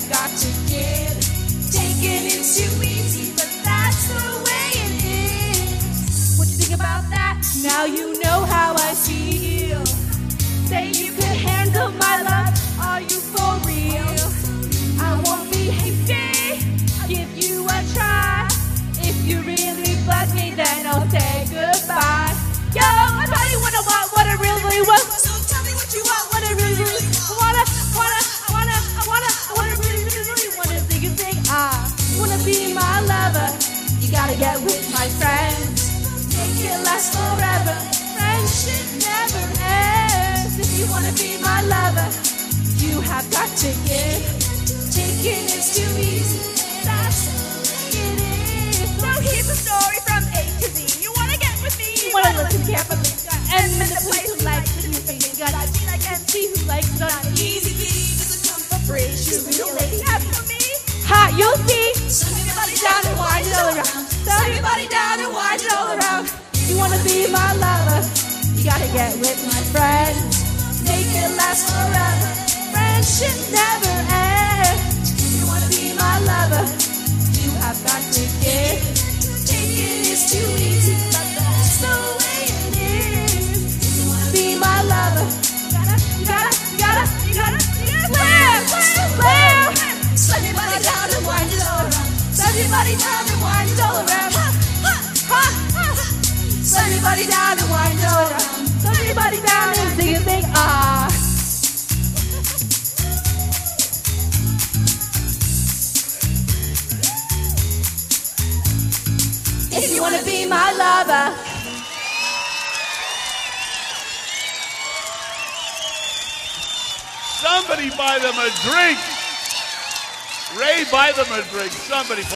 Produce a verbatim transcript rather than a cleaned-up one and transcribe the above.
have got to give. Taking is too easy, but that's the way it is. What you think about that? Now you know how I feel. Say you could handle my love, are you for real? I won't be hasty, I'll give you a try. If you really bug me, then I'll say goodbye. Yo, I probably wanna want what I really, really want. So tell me what you want, what I really, really wanna, wanna, I wanna, I wanna, I wanna really, really, really wanna think and think. I wanna be my lover. You gotta get with my friends. Make it last forever. Friendship never ends. If you wanna be my lover, you have got to give. Taking is too easy. That's the way it is. So here's a story from A to Z. You wanna get with me? You wanna listen carefully. And in the place who likes the music, you gotta be like M C who likes it on easy beat. Doesn't come for free. Should be really happy for me. Ha, you'll see. Send everybody down and wind it all around. Send everybody down and wind it all around. You wanna be my lover? You gotta get with my friends. Make it last forever. Friendship never ends. You wanna be my lover? You have got to give. Taking is too easy, but that's the way it is. You wanna be my lover? You gotta, you gotta, you gotta, you gotta, you gotta live, live, live. Send your body down and wind it all around. Send your body down and wind it all around. Ha, ha, ha, ha. Send your body down and wind it all around. Send your body down and sing and sing ah. If you wanna be my lover. Somebody buy them a drink. Ray, buy them a drink. Somebody.